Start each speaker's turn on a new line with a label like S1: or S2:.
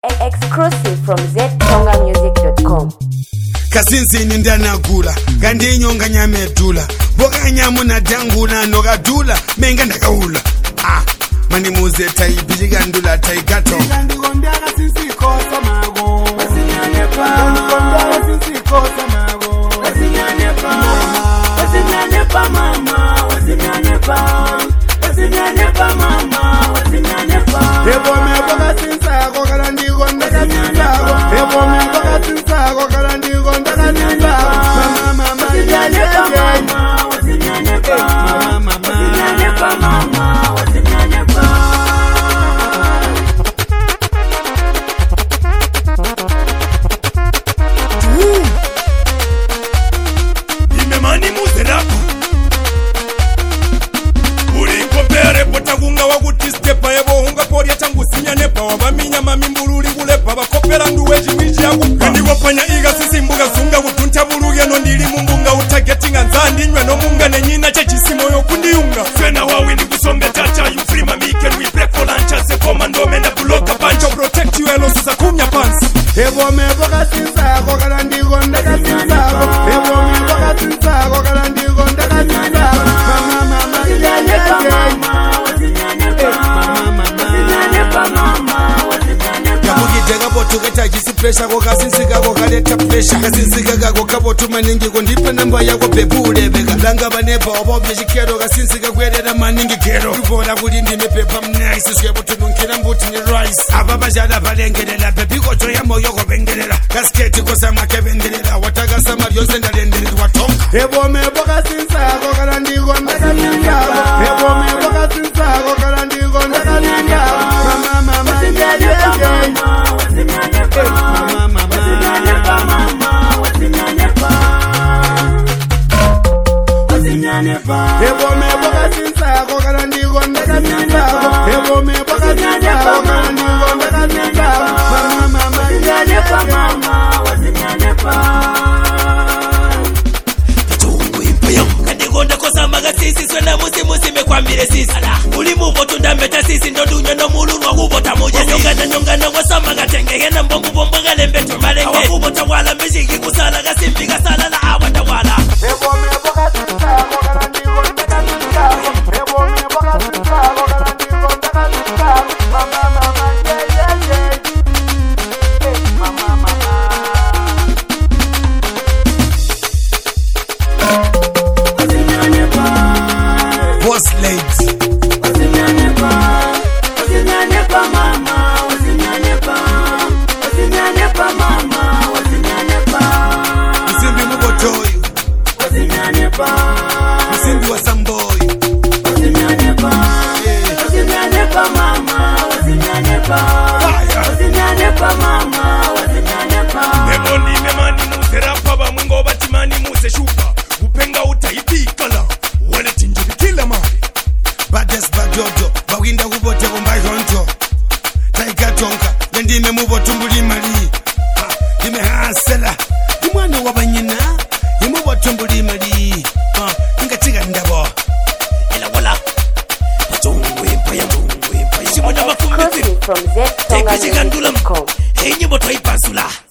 S1: Exclusive from ztongamusic.com.
S2: Kasinsi nindana gula Gandinyo nga nyame dula Boga nyamu na dangula Noga dula Menga ndakaula Mani muze tai Bijigandula tai gato
S3: Gandigondiaga sinsi kosa mago Wasinyanepa Gandigondiaga sinsi kosa mago Wasinyanepa Wasinyanepa mama Wasinyanepa Wasinyanepa mama Wasinyanepa Ebo me boga sinsago Galandigondaga sinsago Ebo me boga sinsago Galandigondaga sinsago Mama Wasinyanepa mama Wasinyanepa Wasinyanepa mama Wasinyanepa
S4: Imemani muzerapa Uri kopere potagunga wakuti stepa Ebo hunga poria changu sinyanepa Wabaminya mamimbululi kulepa Bakopera nduweji miji yaku Kandi wapanya iga sisi mbuga sunga Utunta buruge no ndili mumbunga Utagetinga nzandi nywe no munga Nenyina chechisimo yo kundiunga Fena wawi ni kusombe tacha You free mami can we break for lunch As a commando mena buloka pancho Protect you elo sisa kumya pants
S3: Ebo me boga sinsago Galandigondaga sinsago Ebo me boga sinsago Galandigondaga sinsago Mama Wasinyanepa mama Wasinyanepa Wasinyanepa mama Wasinyanepa
S2: Yamugitega botu gachagisi pressure Ko kasinsiga ko kaleta pressure Kasinsiga kako kabotu maningi Kondipe namba yako bebu ulebeka Langa banepa obo mejikero Kasinsiga kwedera maningi kero Kubola kulindi mepepa mnice Swebotu nunkira mbuti ni rice Ababa jada balengelela Pepi kocho ya moyo ko bengelela Kasketi kosama kebendelela Wataga sama yose ndalendelela watonga
S3: Ebo me boga sinsago Galandigondaga sinsago Ebo me boga sinsago Galandigondaga sinsago Mama Wasinyanepa mama Wasinyanepa Wasinyanepa mama Wasinyanepa Wasinyanepa Ebo me boga sinsago Galandigondaga sinsago Ebo me boga sinsago Galandigondaga sinsago Mama Wasinyanepa mama Wasinyanepa
S4: Kandigonda kosa magasisi Swena musi mekwambire sisi Uli muvo tundambeta sisi Ndondunya no mulunwa kubota moja Nyongana wasama gatengege Na mbombu bombo galembetu malenge Wakubota wala mishiki kusala Gasimbi gasala na awata wala
S3: Ebo me boga sinsago Galandigondaga sinsago Ebo me boga sinsago Galandigondaga sinsago Mama Mama
S2: Boss lady
S3: Wasinyanepa Wasinyanepa mama Wasinyanepa Wasinyanepa mama Wasinyanepa
S2: Msimbi mubotoyu
S3: Wasinyanepa
S2: Msimbi wa samboyu
S3: Wasinyanepa Wasinyanepa mama Wasinyanepa Wasinyanepa mama Wasinyanepa
S4: Memani muzerapa Bamwengo batimani muze shupa Upenga utaipikala Wale tinjiri kila mali
S2: Bades badodo Bawinda kubote kumbai honto Taiga tonka Yendime mubotumbuli mali Dime hasela Dimwana wabanyina Yimubotumbuli mali Inga tiga ndabo
S4: Ela wala Pachungwe mpaya Simona mafumbi
S1: Exclusive from
S4: Teke chigandula
S1: ztongamusic.com.
S4: Hey nyimbo toipasula